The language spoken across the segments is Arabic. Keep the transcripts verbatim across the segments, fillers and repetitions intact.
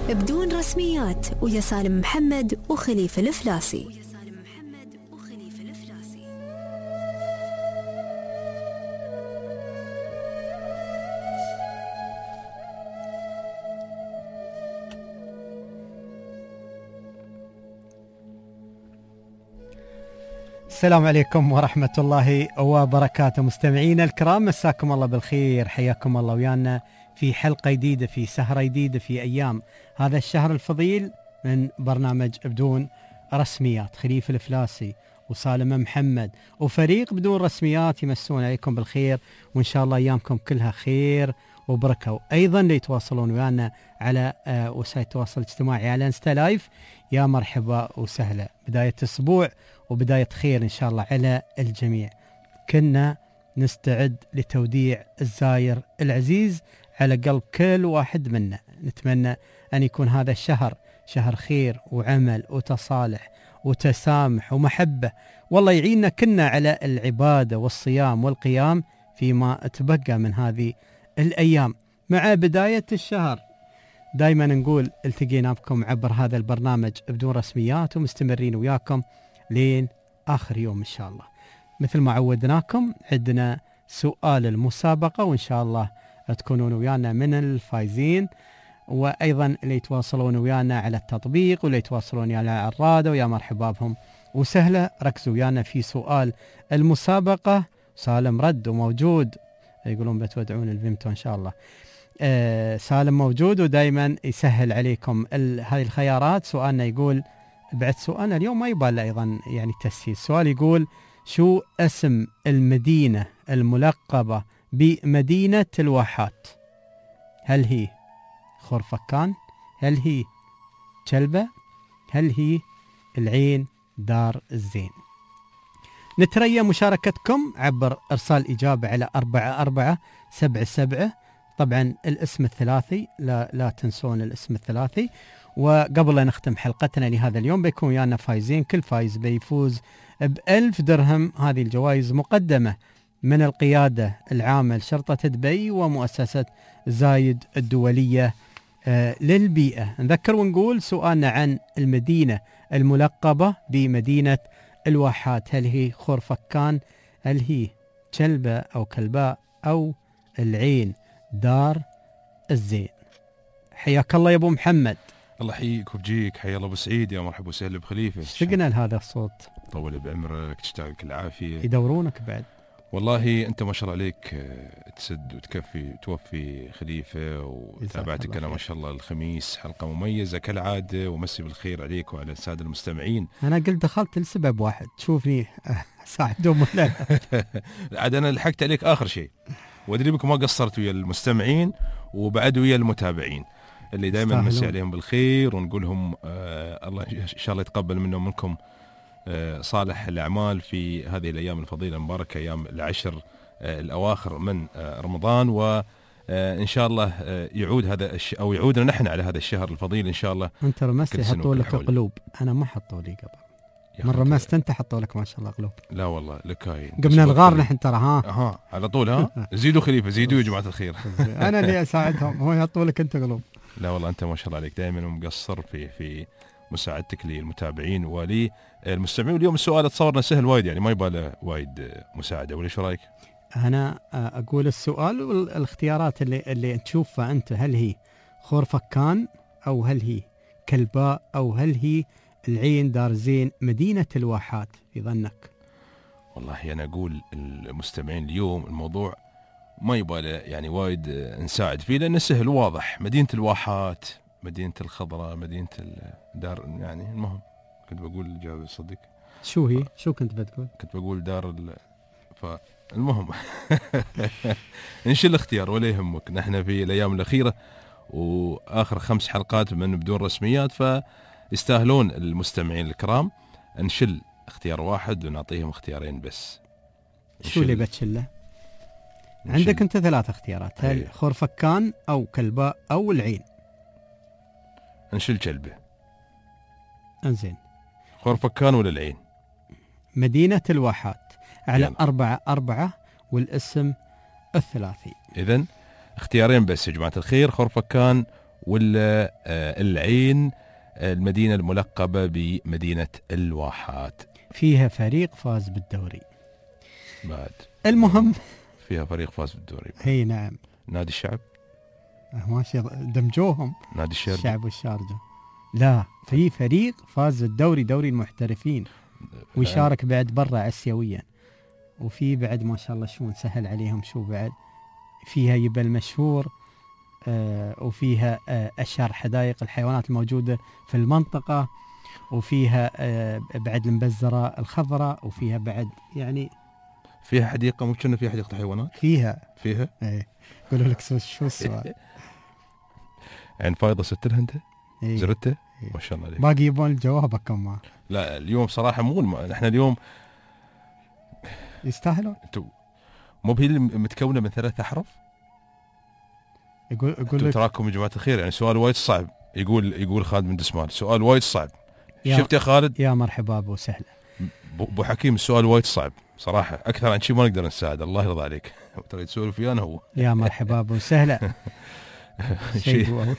بدون رسميات ويا سالم محمد وخليفة الفلاسي. السلام عليكم ورحمة الله وبركاته. مستمعينا الكرام، مساكم الله بالخير، حياكم الله ويانا في حلقة جديدة، في سهرة جديدة، في أيام هذا الشهر الفضيل من برنامج بدون رسميات. خليفة الفلاسي وسالم محمد وفريق بدون رسميات يمسون عليكم بالخير، وإن شاء الله أيامكم كلها خير وبركة. وأيضا ليتواصلون ويانا على وسائل التواصل الاجتماعي على انستا لايف، يا مرحبا وسهلا. بداية أسبوع وبداية خير إن شاء الله على الجميع. كنا نستعد لتوديع الزاير العزيز على قلب كل واحد منا. نتمنى أن يكون هذا الشهر شهر خير وعمل وتصالح وتسامح ومحبة، والله يعيننا كنا على العبادة والصيام والقيام فيما تبقى من هذه الأيام. مع بداية الشهر دايما نقول التقينا بكم عبر هذا البرنامج بدون رسميات، ومستمرين وياكم لين آخر يوم إن شاء الله. مثل ما عودناكم عندنا سؤال المسابقة، وإن شاء الله تكونون ويانا من الفايزين. وأيضا اللي يتواصلون ويانا على التطبيق واللي يتواصلون ويانا على الرادة، ويا مرحبا بهم وسهلا. ركزوا ويانا في سؤال المسابقة. سالم رد وموجود، يقولون بتودعون الفيمتو إن شاء الله. آه سالم موجود ودايما يسهل عليكم هذه الخيارات. سؤالنا يقول، بعد سؤالنا اليوم ما يبال أيضا يعني تسهيل. السؤال يقول: شو اسم المدينة الملقبة بمدينة الواحات؟ هل هي خورفكان؟ هل هي جلبة؟ هل هي العين دار الزين؟ نتريى مشاركتكم عبر إرسال إجابة على أربعة أربعة سبعة سبعة. طبعا الاسم الثلاثي، لا, لا تنسون الاسم الثلاثي. وقبل أن نختم حلقتنا لهذا اليوم بيكون ويانا فايزين، كل فايز بيفوز بألف درهم. هذه الجوائز مقدمة من القيادة العامة لشرطة دبي ومؤسسة زايد الدولية آه للبيئة. نذكر ونقول سؤالنا عن المدينة الملقبة بمدينة الواحات: هل هي خورفكان؟ هل هي جلبة أو كلباء أو العين دار الزين؟ حياك الله يا أبو محمد. الله يحييك وبجيك. حيا الله أبو سعيد، يا مرحبا وسهلا بخليفة. اشتقنا لهذا الصوت. طول بعمرك، تشتاقك العافية. يدورونك بعد. والله أنت ما شاء الله عليك تسد وتكفي توفي خليفة، وتابعتك أنا ما شاء الله الخميس حلقة مميزة كالعادة، ومسي بالخير عليك وعلى السادة المستمعين. أنا قلت دخلت لسبب واحد، تشوفني ساعدهم ولا عاد أنا لحقت عليك آخر شيء، وأدري بك ما قصرت ويا المستمعين وبعد ويا المتابعين اللي دائما نمسي عليهم بالخير ونقولهم آه الله إن شاء الله يتقبل منهم منكم آه صالح الأعمال في هذه الأيام الفضيلة المباركة، أيام العشر آه الأواخر من آه رمضان. وإن شاء الله آه يعود هذا الش أو يعودنا نحن على هذا الشهر الفضيل إن شاء الله. أنت رمست يحطوا لك قلوب، أنا ما حطوا لي قبل. من رمست أنت حطوا لك ما شاء الله قلوب. لا والله لك هاي قمنا الغار نحن ترى. ها ها على طول. ها زيدوا خليفة، زيدوا يا جماعة الخير. أنا اللي أساعدهم، هو يحطوا لك أنت قلوب. لا والله أنت ما شاء الله عليك دائما مقصر في في مساعدتك للمتابعين وللمستمعين. واليوم السؤال تصورنا سهل وايد، يعني ما يباله وايد مساعدة، ولا شو رأيك؟ أنا أقول السؤال والاختيارات اللي اللي تشوفها أنت، هل هي خورفكان أو هل هي كلباء أو هل هي العين دار زين مدينة الواحات في ظنك؟ والله أنا أقول المستمعين اليوم الموضوع ما يباله يعني وايد نساعد فيه، لأنه سهل واضح. مدينة الواحات، مدينة الخضراء، مدينة الدار، يعني المهم كنت بقول الإجابة صدق. شو هي؟ شو كنت بتقول؟ كنت بقول دار ال... فالمهم نشيل الاختيار ولا يهمك. نحن في الأيام الأخيرة وآخر خمس حلقات من بدون رسميات، فيستاهلون المستمعين الكرام نشيل اختيار واحد ونعطيهم اختيارين بس. شو اللي بتشله؟ عندك أنت ثلاث اختيارات، هل خورفكان أو كلباء أو العين؟ نشيل كلبة. انزين، خورفكان ولا العين؟ مدينة الواحات على يعني. أربعة أربعة والاسم الثلاثي. إذن اختيارين بس يا جماعة الخير، خورفكان ولا العين المدينة الملقبة بمدينة الواحات؟ فيها فريق فاز بالدوري بعد. المهم فيها فريق فاز بالدوري. هي نعم. نادي الشعب؟ ماشي دمجوهم. نادي الشارجة؟ الشعب والشارجة. لا، في فريق فاز بالدوري، دوري المحترفين، ويشارك بعد برا اسيويا. وفي بعد ما شاء الله شو سهل عليهم، شو بعد فيها يبقى المشهور، آه وفيها آه أشهر حدائق الحيوانات الموجودة في المنطقة، وفيها آه بعد المبزرة الخضراء، وفيها بعد يعني فيها حديقة، ممكن فيها حديقة حيوانات. فيها فيها ايه. يقولوا لك شو السؤال؟ عين فايضة سترها انت؟ إيه. زرته؟ إيه. ما شاء الله عليك. باقي يبون جوابك كمان. لا اليوم صراحة مو الم... احنا اليوم يستاهلون. انتو مو بهي متكونة من ثلاث أحرف؟ يقول يقول لك تراكم يا جماعة الخير، يعني سؤال وايد صعب. يقول يقول خالد من دسمان سؤال وايد صعب. يا شفت يا خالد؟ يا مرحبا ابو سهله. ابو حكيم السؤال وايد صعب صراحة، أكثر عن شيء ما نقدر نساعد. الله يرضى عليك. ترى تسولف ويانا هو. يا مرحبا ابو سهله. شيء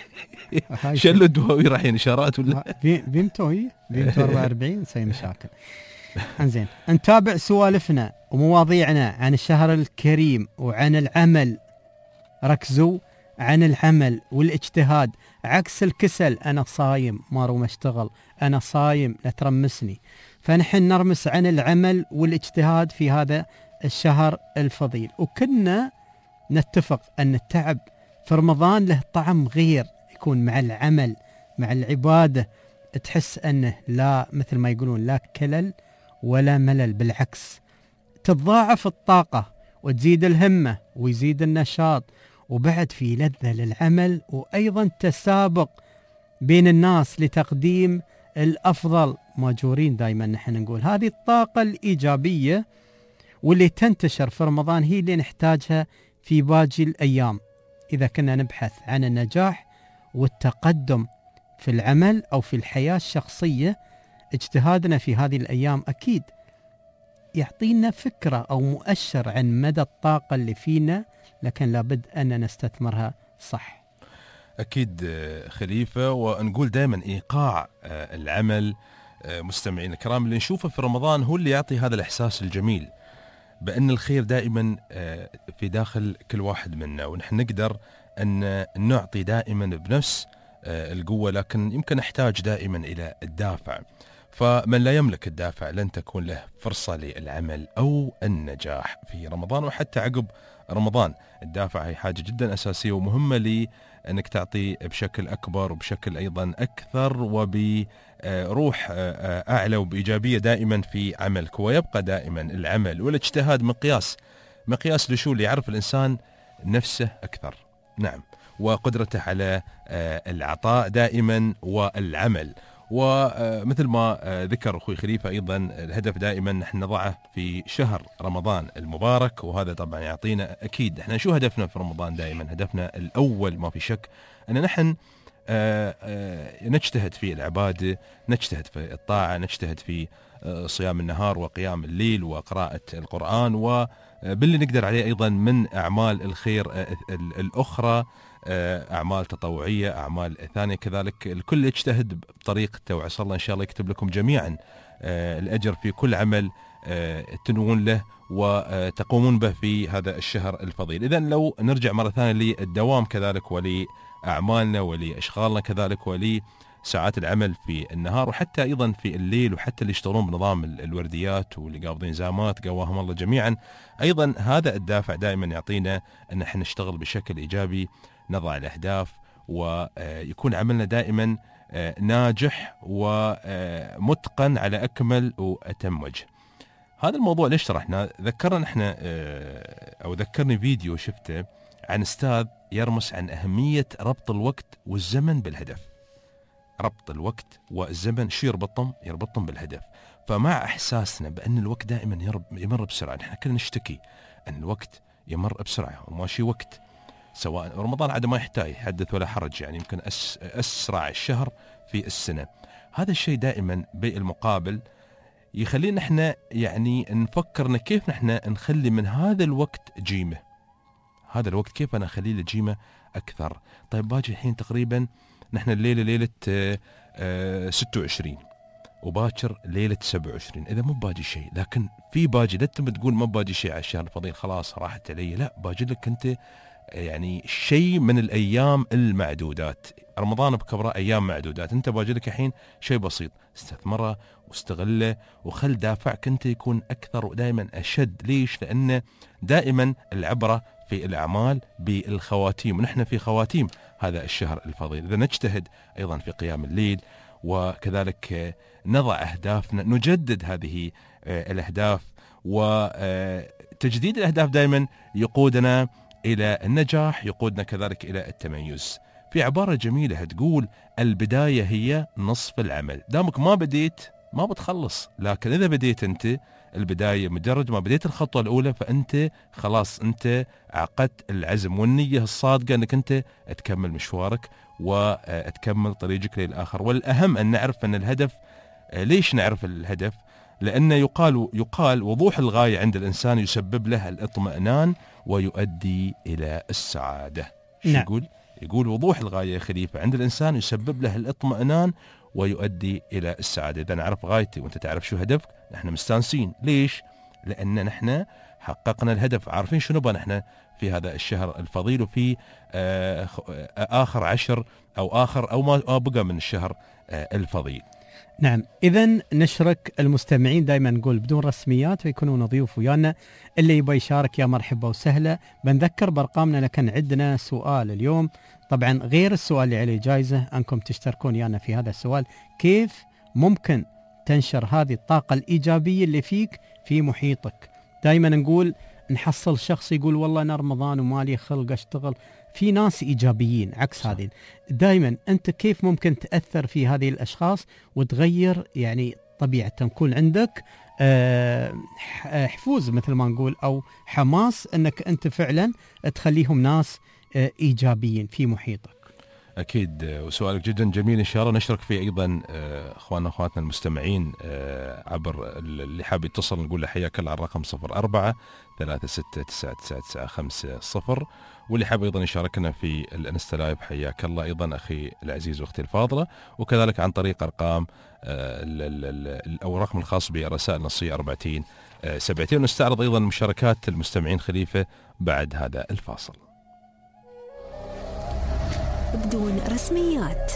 شلو الدواوي رايحين اشارات ولا بيمتو؟ هي بيمتو أربعة وأربعين سوي مشاكل. انزين، نتابع سوالفنا ومواضيعنا عن الشهر الكريم وعن العمل. ركزوا عن العمل والاجتهاد عكس الكسل. انا صايم ما روم اشتغل، انا صايم لا ترمسني. فنحن نرمس عن العمل والاجتهاد في هذا الشهر الفضيل. وكنا نتفق ان التعب في رمضان له طعم غير، يكون مع العمل مع العبادة، تحس أنه لا مثل ما يقولون لا كلل ولا ملل، بالعكس تتضاعف الطاقة وتزيد الهمة ويزيد النشاط، وبعد في لذة للعمل، وأيضا تسابق بين الناس لتقديم الأفضل. ماجورين دائما نحن نقول هذه الطاقة الإيجابية واللي تنتشر في رمضان هي اللي نحتاجها في باقي الأيام إذا كنا نبحث عن النجاح والتقدم في العمل أو في الحياة الشخصية. اجتهادنا في هذه الأيام أكيد يعطينا فكرة أو مؤشر عن مدى الطاقة اللي فينا، لكن لابد أن نستثمرها صح. أكيد خليفة. ونقول دائما إيقاع العمل مستمعين الكرام اللي نشوفه في رمضان هو اللي يعطي هذا الإحساس الجميل بأن الخير دائما في داخل كل واحد منا، ونحن نقدر أن نعطي دائما بنفس القوة، لكن يمكن نحتاج دائما إلى الدافع. فمن لا يملك الدافع لن تكون له فرصة للعمل أو النجاح في رمضان وحتى عقب رمضان. الدافع هي حاجة جدا أساسية ومهمة لي أنك تعطي بشكل أكبر وبشكل أيضا أكثر وبروح أعلى وبإيجابية دائما في عملك. ويبقى دائما العمل والاجتهاد مقياس مقياس لشو اللي يعرف الإنسان نفسه أكثر، نعم، وقدرته على العطاء دائما والعمل. ومثل ما ذكر أخوي خليفة أيضا الهدف دائما نحن نضعه في شهر رمضان المبارك، وهذا طبعا يعطينا أكيد احنا شو هدفنا في رمضان. دائما هدفنا الأول ما في شك أن نحن نجتهد في العبادة، نجتهد في الطاعة، نجتهد في صيام النهار وقيام الليل وقراءة القرآن، وباللي نقدر عليه أيضا من أعمال الخير الأخرى، أعمال تطوعية، أعمال ثانية كذلك. الكل يجتهد بطريقته، وعسى الله إن شاء الله يكتب لكم جميعا الأجر في كل عمل تنوون له وتقومون به في هذا الشهر الفضيل. إذن لو نرجع مرة ثانية للدوام كذلك ولأعمالنا ولأشغالنا كذلك ولساعات العمل في النهار وحتى أيضا في الليل، وحتى اللي يشتغلون بنظام الورديات واللي قابضين زامات قواهم الله جميعا، أيضا هذا الدافع دائما يعطينا أن احنا نشتغل بشكل إيجابي، نضع الأهداف ويكون عملنا دائما ناجح ومتقن على أكمل وأتم وجه. هذا الموضوع ليش شرحنا؟ ذكرنا احنا أو ذكرني فيديو شفته عن أستاذ يرمس عن أهمية ربط الوقت والزمن بالهدف. ربط الوقت والزمن شو يربطهم؟ يربطهم بالهدف. فمع إحساسنا بأن الوقت دائما يمر بسرعة، نحن كلنا نشتكي أن الوقت يمر بسرعة وماشي وقت، سواء رمضان عاد ما يحتاج حدث ولا حرج، يعني يمكن أس أسرع الشهر في السنة. هذا الشيء دائما بالمقابل يخلينا احنا يعني نفكرنا كيف نحن نخلي من هذا الوقت جيمة. هذا الوقت كيف أنا أخليه لجيمة أكثر. طيب باجي الحين تقريبا نحن الليلة ليلة ستة وعشرين وباكر ليلة سبعة وعشرين، إذا مو باجي شيء، لكن في باجي لا تقول ما باجي شيء على الشهر الفضيل خلاص راحت علي، لا باجي لك أنت يعني شيء من الأيام المعدودات. رمضان بكبره أيام معدودات، أنت باجي لك الحين شيء بسيط استثمره واستغله وخل دافعك أنت يكون أكثر ودائما أشد. ليش؟ لأن دائما العبرة في الأعمال بالخواتيم، ونحن في خواتيم هذا الشهر الفضيل. إذا نجتهد أيضا في قيام الليل وكذلك نضع أهدافنا، نجدد هذه الأهداف، وتجديد الأهداف دائما يقودنا إلى النجاح، يقودنا كذلك إلى التميز. في عبارة جميلة تقول البداية هي نصف العمل. دامك ما بديت ما بتخلص، لكن إذا بديت أنت البداية، مجرد ما بديت الخطوة الأولى فأنت خلاص أنت عقدت العزم والنية الصادقة أنك أنت تكمل مشوارك وتكمل طريقك للآخر. والأهم أن نعرف أن الهدف، ليش نعرف الهدف؟ لأن يقال يقال وضوح الغاية عند الإنسان يسبب له الاطمئنان ويؤدي إلى السعادة. شو نعم. يقول؟ يقول وضوح الغاية يا خليفة عند الإنسان يسبب له الاطمئنان ويؤدي إلى السعادة. إذا نعرف غايتي وأنت تعرف شو هدفك نحن مستانسين. ليش؟ لأن نحن حققنا الهدف، عارفين شو نبغى نحن في هذا الشهر الفضيل وفي آه آخر عشر أو آخر أو ما بقى من الشهر آه الفضيل. نعم، إذن نشرك المستمعين، دائما نقول بدون رسميات ويكونون ضيوف ويانا. اللي يبغى يشارك يا مرحبا وسهلا. بنذكر بأرقامنا، لكن عندنا سؤال اليوم طبعا غير السؤال اللي عليه جائزة أنكم تشتركون ويانا في هذا السؤال. كيف ممكن تنشر هذه الطاقة الإيجابية اللي فيك في محيطك؟ دائما نقول نحصل شخص يقول والله أنا رمضان ومالي خلق أشتغل. في ناس إيجابيين عكس هذه. دائما أنت كيف ممكن تأثر في هذه الأشخاص وتغير يعني طبيعة تكون عندك حفوز مثل ما نقول أو حماس أنك أنت فعلا تخليهم ناس إيجابيين في محيطك. أكيد، وسؤالك جدا جميل. إن شاء الله نشرك فيه أيضا أخواننا وأخواتنا المستمعين عبر اللي حاب يتصل نقول له حياك الله على الرقم صفر أربعة ثلاثة ستة تسعة تسعة تسعة خمسة صفر، واللي حاب أيضا يشاركنا في الانستا لايف حياك الله أيضا أخي العزيز وأختي الفاضلة، وكذلك عن طريق أرقام أو رقم الخاص برسائل نصية أربعتين سبعتين. ونستعرض أيضا مشاركات المستمعين خليفة بعد هذا الفاصل. بدون رسميات.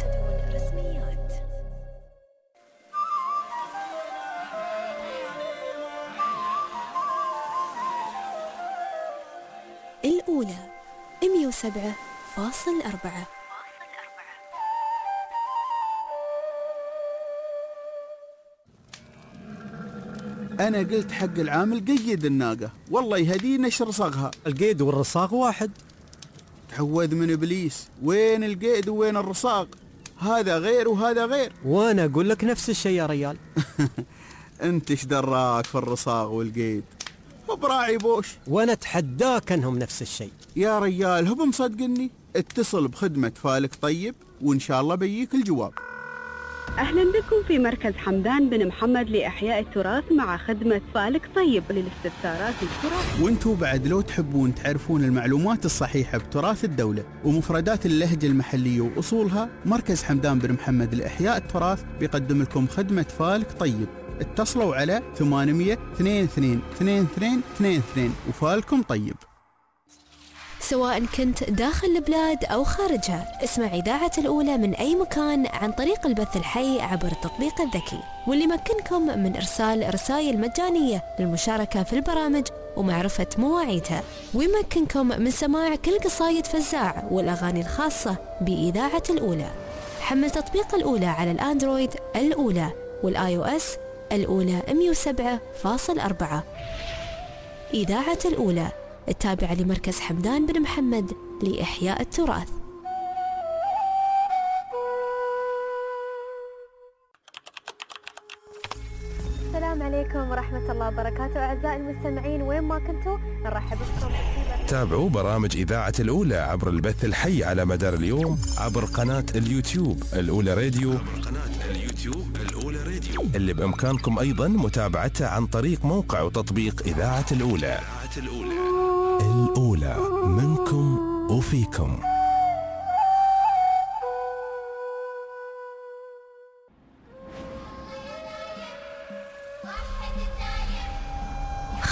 الأولى مئة وسبعة فاصل أربعة. أنا قلت حق العامل قيد الناقة، والله يهدينا ايش رصاغها. القيد والرصاغ واحد. تعوذ من إبليس، وين القيد وين الرصاغ؟ هذا غير وهذا غير. وأنا أقول لك نفس الشيء يا ريال. أنت ايش دراك في الرصاغ والقيد؟ هو براعي بوش. وأنا أتحداك أنهم نفس الشيء يا ريال. هو مصدقني؟ اتصل بخدمة فالك طيب وإن شاء الله بيجيك الجواب. أهلا بكم في مركز حمدان بن محمد لإحياء التراث مع خدمة فالك طيب للاستفسارات التراث. وانتوا بعد لو تحبون تعرفون المعلومات الصحيحة بتراث الدولة ومفردات اللهجة المحلية وأصولها، مركز حمدان بن محمد لإحياء التراث بيقدم لكم خدمة فالك طيب. اتصلوا على ثمانمية اثنين اثنين اثنين اثنين اثنين اثنين وفالكم طيب. سواء كنت داخل البلاد أو خارجها، اسمع إذاعة الأولى من أي مكان عن طريق البث الحي عبر التطبيق الذكي، واللي يمكنكم من إرسال رسائل مجانية للمشاركة في البرامج ومعرفة مواعيدها، ويمكنكم من سماع كل قصايد فزاع والأغاني الخاصة بإذاعة الأولى. حمل تطبيق الأولى على الأندرويد الأولى والآي أو إس الأولى مئة وسبعة فاصل أربعة. إذاعة الأولى التابعة لمركز حمدان بن محمد لإحياء التراث. السلام عليكم ورحمة الله وبركاته أعزائي المستمعين وين ما كنتوا نرحب بكم. تابعوا برامج إذاعة الأولى عبر البث الحي على مدار اليوم عبر قناة اليوتيوب الأولى راديو، قناة اليوتيوب الأولى راديو اللي بإمكانكم أيضا متابعتها عن طريق موقع وتطبيق إذاعة الأولى. الأولى منكم وفيكم.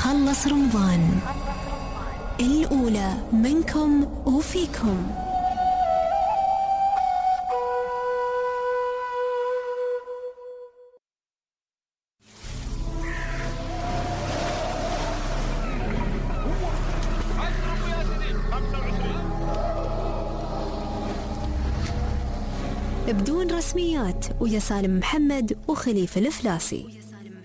خلص رمضان، الأولى منكم وفيكم. بدون رسميات ويا سالم محمد وخليفة الفلاسي.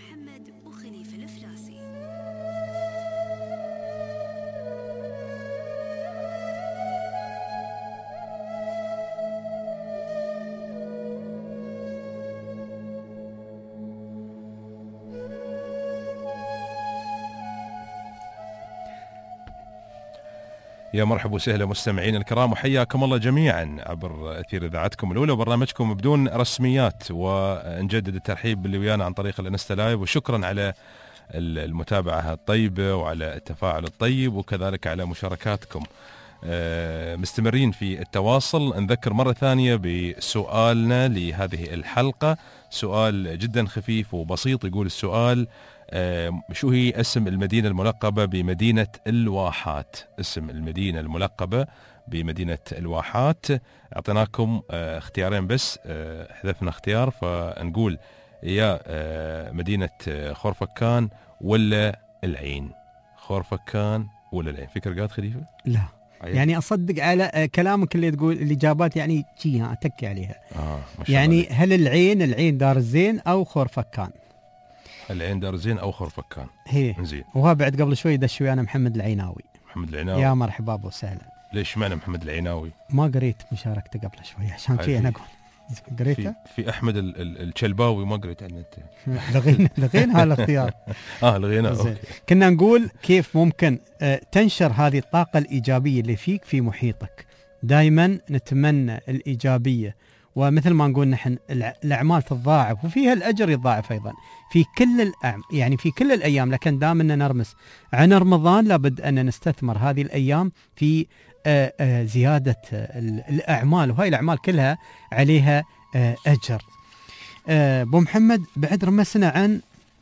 يا مرحبا وسهلا مستمعين الكرام، وحياكم الله جميعا عبر اثير اذاعتكم الاولى وبرنامجكم بدون رسميات. ونجدد الترحيب باللي ويانا عن طريق الانستا لايف، وشكرا على المتابعه الطيبه وعلى التفاعل الطيب وكذلك على مشاركاتكم. مستمرين في التواصل. نذكر مره ثانيه بسؤالنا لهذه الحلقه، سؤال جدا خفيف وبسيط. يقول السؤال: شو هي اسم المدينة الملقبة بمدينة الواحات؟ اسم المدينة الملقبة بمدينة الواحات. اعطيناكم اختيارين بس، حذفنا اختيار، فنقول يا مدينة خورفكان ولا العين. خورفكان ولا العين؟ فكر قاد خليفة؟ لا عين. يعني أصدق على كلامك اللي تقول الإجابات يعني جيها أتكي عليها. آه ما شاء يعني الله. هل العين العين دار الزين أو خورفكان؟ العين دار الزين او خورفكان. هي زين. وها بعد قبل شوي دش ويانا محمد العيناوي. محمد العيناوي، يا مرحبا ابو وسهلا. ليش معنى محمد العيناوي؟ ما قريت مشاركته قبل شوي عشان كذا انا اقول قريته. في, في احمد ال ال الشلباوي ما قريت عنه انت. لغينا لغينا هالاختيار. اه لغينا. اوكي. كنا نقول كيف ممكن آه تنشر هذه الطاقه الايجابيه اللي فيك في محيطك. دائما نتمنى الايجابيه، ومثل ما نقول نحن الأعمال تتضاعف وفيها الأجر يتضاعف أيضا في كل الأعم يعني في كل الأيام. لكن دائما نرمس عن رمضان لابد أن نستثمر هذه الأيام في آآ آآ زيادة الأعمال، وهاي الأعمال كلها عليها أجر. أبو محمد بعد رمسنا عن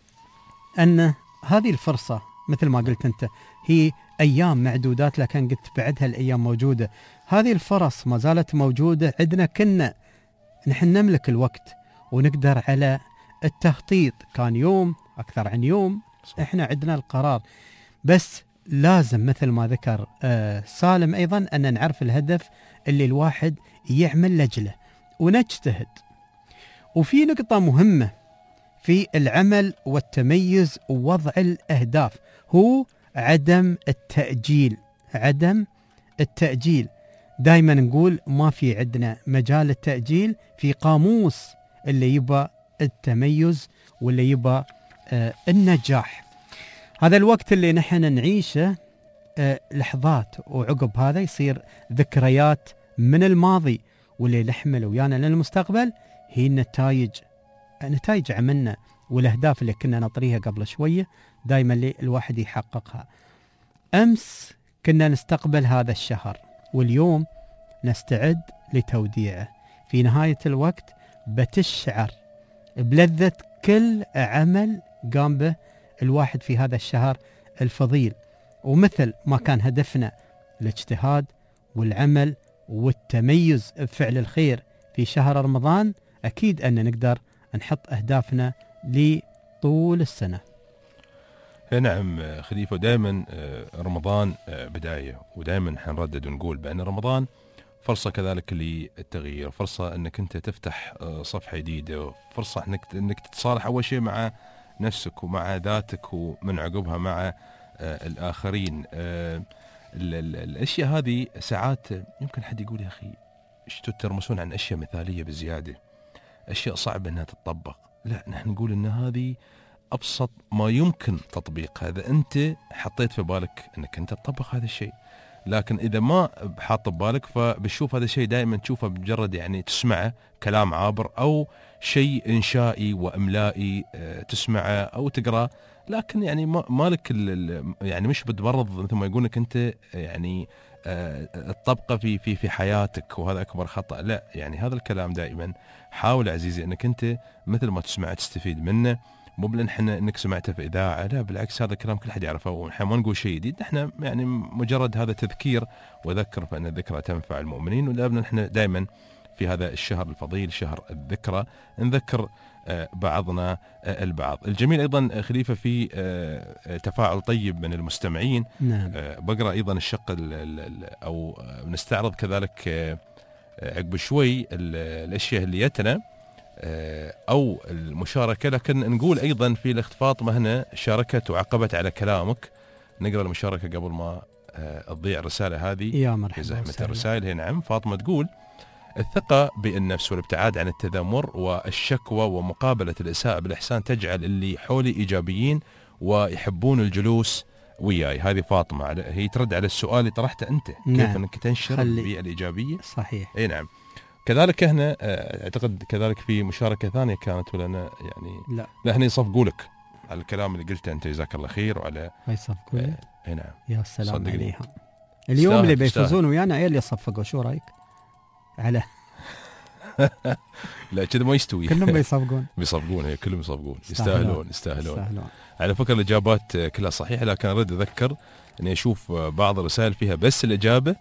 أن هذه الفرصة مثل ما قلت أنت هي أيام معدودات، لكن قلت بعدها الأيام موجودة. هذه الفرص ما زالت موجودة عندنا. كنا نحن نملك الوقت ونقدر على التخطيط، كان يوم أكثر عن يوم إحنا عندنا القرار، بس لازم مثل ما ذكر آه سالم أيضا أن نعرف الهدف اللي الواحد يعمل لجله ونجتهد. وفي نقطة مهمة في العمل والتميز ووضع الأهداف هو عدم التأجيل. عدم التأجيل دائما نقول ما في عندنا مجال التأجيل في قاموس اللي يبى التميز واللي يبى آه النجاح. هذا الوقت اللي نحن نعيشه آه لحظات، وعقب هذا يصير ذكريات من الماضي، واللي نحمل ويانا للمستقبل هي النتائج نتائج عملنا والأهداف اللي كنا نطريها قبل شوية دائما اللي الواحد يحققها. أمس كنا نستقبل هذا الشهر، واليوم نستعد لتوديعه. في نهاية الوقت بتشعر بلذة كل عمل قام به الواحد في هذا الشهر الفضيل. ومثل ما كان هدفنا الاجتهاد والعمل والتميز بفعل الخير في شهر رمضان، أكيد أن نقدر نحط أهدافنا لطول السنة. نعم خليفة، دائما رمضان بداية، ودائما حنردد ونقول بأن رمضان فرصة كذلك للتغيير، فرصة أنك أنت تفتح صفحة جديدة، فرصة أنك أنك تتصالح أول شيء مع نفسك ومع ذاتك، ومن عقبها مع الآخرين. الأشياء هذه ساعات يمكن حد يقول يا أخي إيش ترمسون عن أشياء مثالية بزيادة، أشياء صعبة أنها تطبق. لا، نحن نقول أن هذه أبسط ما يمكن تطبيق. هذا أنت حطيت في بالك أنك أنت تطبق هذا الشيء، لكن إذا ما حاط ببالك فبتشوف هذا الشيء دائما تشوفه بمجرد يعني تسمعه كلام عابر أو شيء إنشائي وإملائي تسمعه أو تقرأ، لكن يعني ما مالك يعني مش بتبرض مثل ما يقولك أنت يعني الطبقة في في في حياتك، وهذا أكبر خطأ. لا، يعني هذا الكلام دائما حاول عزيزي أنك أنت مثل ما تسمع تستفيد منه، مو بلان احنا انك سمعته في اذاعه، لا بالعكس هذا الكلام كل حد يعرفه، ونحن ما نقول شيء جديد، احنا يعني مجرد هذا تذكير وذكر فان الذكرى تنفع المؤمنين. ولابد احنا دائما في هذا الشهر الفضيل شهر الذكرى نذكر بعضنا البعض. الجميل ايضا خليفه في تفاعل طيب من المستمعين. نعم. بقرا ايضا الشق او نستعرض كذلك عقب شوي الاشياء اللي جتنا او المشاركه، لكن نقول ايضا في الاخت فاطمه هنا شاركت وعقبت على كلامك. نقرا المشاركه قبل ما تضيع الرساله هذه يا مرحبا في زحمه الرسائل. هي نعم. فاطمه تقول: الثقة بالنفس والابتعاد عن التذمر والشكوى ومقابلة الإساءة بالإحسان تجعل اللي حولي إيجابيين ويحبون الجلوس وياي. هذه فاطمة هي ترد على السؤال اللي طرحته أنت. نعم. كيف أنك تنشر البيئة الإيجابية؟ صحيح. أي نعم. كذلك هنا أعتقد كذلك في مشاركة ثانية كانت ولا أنا يعني لا لا هنا يصفقوا لك على الكلام اللي قلته أنت جزاك الله خير وعلى يصفقوا لي. أي نعم. يا سلام عليهم. اليوم استاهل اللي بيفوزون ويانا ايه اللي يصفقوا، شو رايك؟ على لا كذا ما يستوي. كلهم بيصفقون بيصفقون هي كلهم يصفقون. يستاهلون يستاهلون. يستاهلون. على فكرة الإجابات كلها صحيحة، لكن أريد أذكر أني أشوف بعض الرسائل فيها بس الإجابة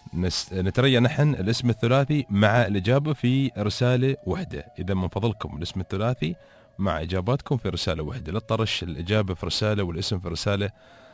نتريى نحن الاسم الثلاثي مع الإجابة في رسالة واحدة. إذا من فضلكم الاسم الثلاثي مع إجاباتكم في رسالة واحدة، لا تطرش الإجابة في رسالة والاسم في رسالة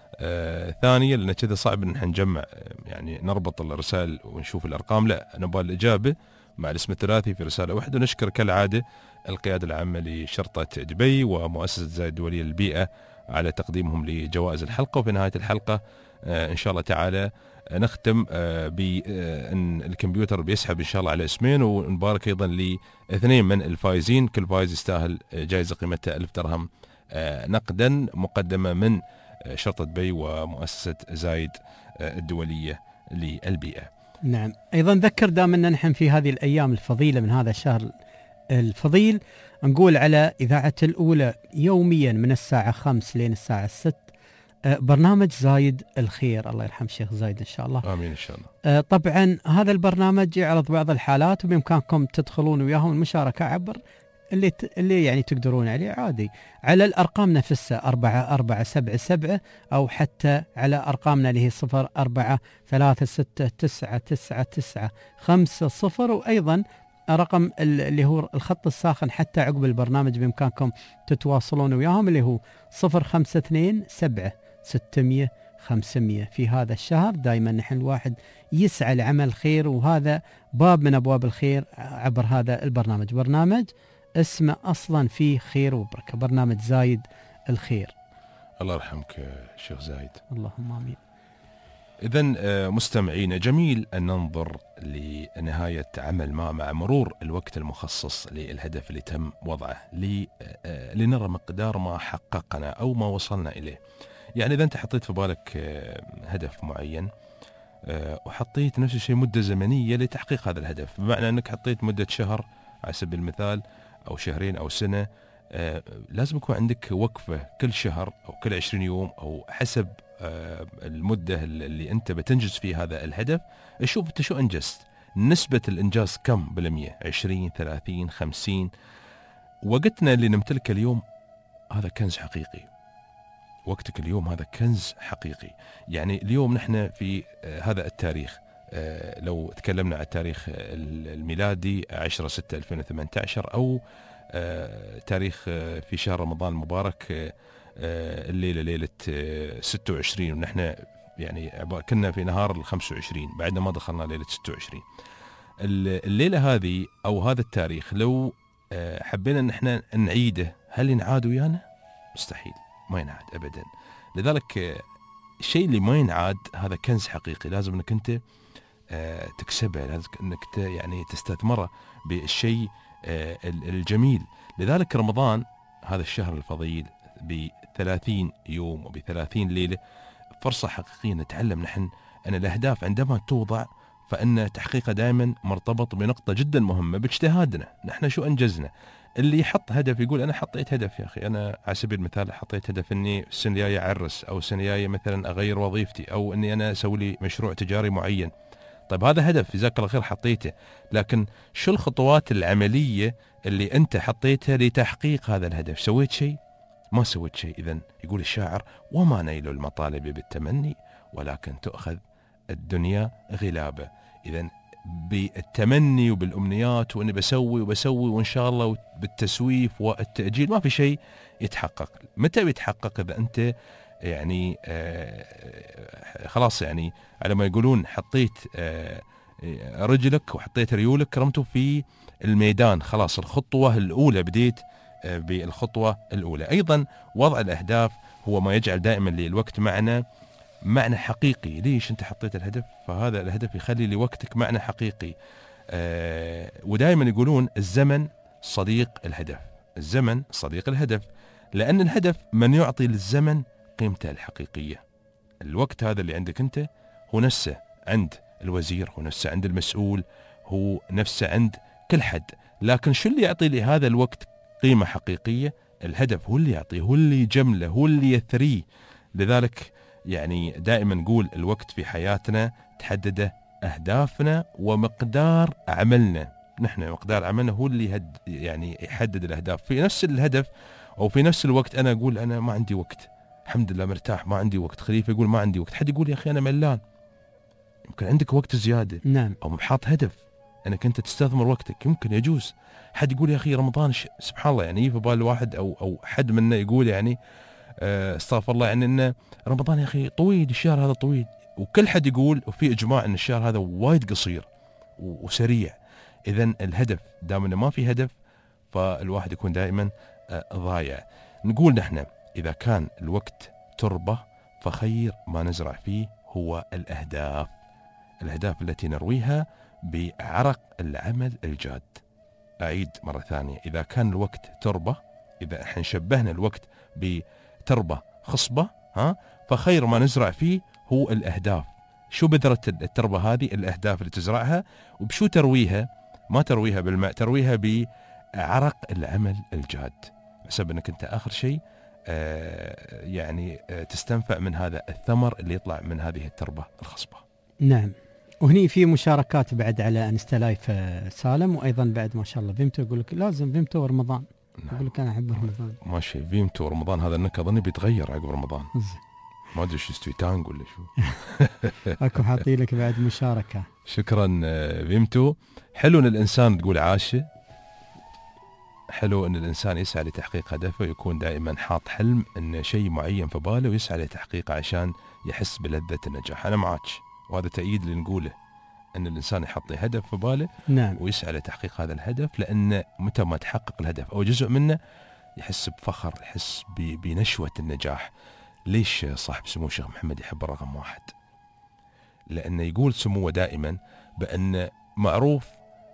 آه ثانية، لأن كذا صعب أن نجمع يعني نربط الرسائل ونشوف الأرقام. لا نبغى الإجابة مع الاسم الثلاثي في رسالة واحدة. ونشكر كالعادة القيادة العامة لشرطة دبي ومؤسسة زايد الدولية للبيئة على تقديمهم لجوائز الحلقة. وفي نهاية الحلقة آه إن شاء الله تعالى نختم آه بأن الكمبيوتر بيسحب إن شاء الله على اسمين، ونبارك أيضا لاثنين من الفائزين. كل فائز يستاهل جائزة قيمتها ألف درهم آه نقدا مقدمة من شرطة دبي ومؤسسة زايد الدولية للبيئة. نعم. أيضا ذكر دام أن نحن في هذه الأيام الفضيلة من هذا الشهر الفضيل، نقول على إذاعة الأولى يوميا من الساعة خمس لين الساعة ست برنامج زايد الخير. الله يرحم الشيخ زايد إن شاء الله. آمين إن شاء الله. طبعا هذا البرنامج يعرض بعض الحالات وبإمكانكم تدخلون وياهم المشاركة عبر اللي ت... اللي يعني تقدرون عليه عادي على الأرقام نفسها أربعة أربعة سبعة سبعة، أو حتى على أرقامنا اللي هي صفر أربعة ثلاثة ستة تسعة تسعة تسعة خمسة صفر، وأيضا رقم اللي هو الخط الساخن حتى عقب البرنامج بإمكانكم تتواصلون وياهم اللي هو صفر خمسة اثنين سبعة ستمية خمسمية. في هذا الشهر دائما نحن الواحد يسعى لعمل خير، وهذا باب من أبواب الخير عبر هذا البرنامج. برنامج اسمه أصلا فيه خير وبركة، برنامج زايد الخير. الله يرحمك شيخ زايد. اللهم آمين. إذن مستمعين جميل أن ننظر لنهاية عمل ما مع مرور الوقت المخصص للهدف اللي تم وضعه لنرى مقدار ما حققنا أو ما وصلنا إليه. يعني إذا أنت حطيت في بالك هدف معين وحطيت نفس الشيء مدة زمنية لتحقيق هذا الهدف، بمعنى أنك حطيت مدة شهر على سبيل المثال أو شهرين أو سنة، آه لازم يكون عندك وقفة كل شهر أو كل عشرين يوم أو حسب آه المدة اللي أنت بتنجز فيه هذا الهدف. شوف أنت شو أنجزت، نسبة الإنجاز كم بالمية، عشرين ثلاثين خمسين. وقتنا اللي نمتلكه اليوم هذا كنز حقيقي. وقتك اليوم هذا كنز حقيقي. يعني اليوم نحن في آه هذا التاريخ، آه لو تكلمنا عن التاريخ الميلادي عشرة ستة ألفين وثمانية عشر أو آه تاريخ آه في شهر رمضان المبارك آه الليلة ليلة آه ستة وعشرين، ونحن يعني كنا في نهار الخمسة وعشرين بعد ما دخلنا ليلة ستة وعشرين. الليلة هذه أو هذا التاريخ لو آه حبينا أن احنا نعيده، هل ينعاد ويانا؟ مستحيل، ما ينعاد أبدا. لذلك آه الشيء اللي ما ينعاد هذا كنز حقيقي، لازم أنك أنت آه تكسبه، لازم أنك يعني تستثمره بالشيء آه الجميل. لذلك رمضان هذا الشهر الفضيل بثلاثين يوم وبثلاثين ليلة فرصة حقيقية نتعلم نحن أن الأهداف عندما توضع فإن تحقيقها دائما مرتبط بنقطة جدا مهمة باجتهادنا. نحن شو أنجزنا؟ اللي يحط هدف يقول أنا حطيت هدف، يا أخي أنا على سبيل المثال حطيت هدف أني السنة الجاية أعرس، أو السنة الجاية مثلا أغير وظيفتي، أو أني أنا أسوي لي مشروع تجاري معين. طيب هذا هدف جزاك الله خير حطيته، لكن شو الخطوات العملية اللي أنت حطيتها لتحقيق هذا الهدف؟ سويت شيء؟ ما سويت شيء. إذن يقول الشاعر: وما نيل المطالب بالتمني ولكن تؤخذ الدنيا غلابة. إذن بالتمني وبالأمنيات وأني بسوي وبسوي وإن شاء الله بالتسويف والتأجيل ما في شيء يتحقق. متى بيتحقق؟ إذا أنت يعني آه خلاص، يعني على ما يقولون حطيت آه رجلك وحطيت ريولك رمته في الميدان، خلاص الخطوة الأولى بديت آه بالخطوة الأولى. أيضا وضع الأهداف هو ما يجعل دائما للوقت معنى معنى حقيقي. ليش؟ أنت حطيت الهدف، فهذا الهدف يخلي لوقتك معنى حقيقي. آه ودائما يقولون الزمن صديق الهدف، الزمن صديق الهدف، لأن الهدف من يعطي للزمن قيمته الحقيقية. الوقت هذا اللي عندك أنت هو نفسه عند الوزير، هو نفسه عند المسؤول، هو نفسه عند كل حد، لكن شو اللي يعطي لهذا الوقت قيمة حقيقية؟ الهدف هو اللي يعطيه، هو اللي يجمله، هو اللي يثريه. لذلك يعني دائما نقول الوقت في حياتنا تحدده أهدافنا ومقدار عملنا. نحن مقدار عملنا هو اللي يهد يعني يحدد الأهداف. في نفس الهدف أو في نفس الوقت أنا أقول أنا ما عندي وقت، الحمد لله مرتاح ما عندي وقت. خليفة يقول ما عندي وقت، حد يقول يا أخي أنا ملان. يمكن عندك وقت زيادة، نعم، أو محاط هدف أنك أنت تستثمر وقتك، يمكن يجوز. حد يقول يا أخي رمضان ش... سبحان الله، يعني في بال الواحد أو أو حد منا يقول يعني استغفر الله، يعني إن رمضان يا أخي طويل، الشهر هذا طويل، وكل حد يقول وفي إجماع إن الشهر هذا وايد قصير وسريع. إذن الهدف دام إنه ما في هدف فالواحد يكون دائما ضايع. نقول نحن إذا كان الوقت تربة فخير ما نزرع فيه هو الأهداف، الأهداف التي نرويها بعرق العمل الجاد. أعيد مرة ثانية، إذا كان الوقت تربة، إذا احنا شبهنا الوقت بتربة خصبة ها فخير ما نزرع فيه هو الأهداف. شو بذرة التربة هذه؟ الأهداف اللي تزرعها. وبشو ترويها؟ ما ترويها بالماء، ترويها بعرق العمل الجاد، بسبب أنك أنت آخر شيء آه يعني آه تستنفع من هذا الثمر اللي يطلع من هذه التربة الخصبة. نعم. وهني في مشاركات بعد على انستا لايف سالم، وايضا بعد ما شاء الله فيمتو يقول لك لازم فيمتو رمضان. نعم. يقول لك انا احب رمضان. ماشي، فيمتو رمضان هذا النكت اظني بيتغير عقب رمضان. ما ادري شو استوي تانج ولا شو. اكو حاطي لك بعد مشاركه. شكرا فيمتو. حلو ان الانسان تقول عاشه، حلو ان الانسان يسعى لتحقيق هدفه، يكون دائما حاط حلم ان شيء معين في باله ويسعى لتحقيقه عشان يحس بلذة النجاح. انا معك، وهذا تأييد اللي نقوله، ان الانسان يحط هدف في باله نعم ويسعى لتحقيق هذا الهدف، لان متى ما تحقق الهدف او جزء منه يحس بفخر، يحس بنشوة النجاح. ليش صاحب سمو الشيخ محمد يحب الرقم واحد؟ لأنه يقول سموه دائما بأن معروف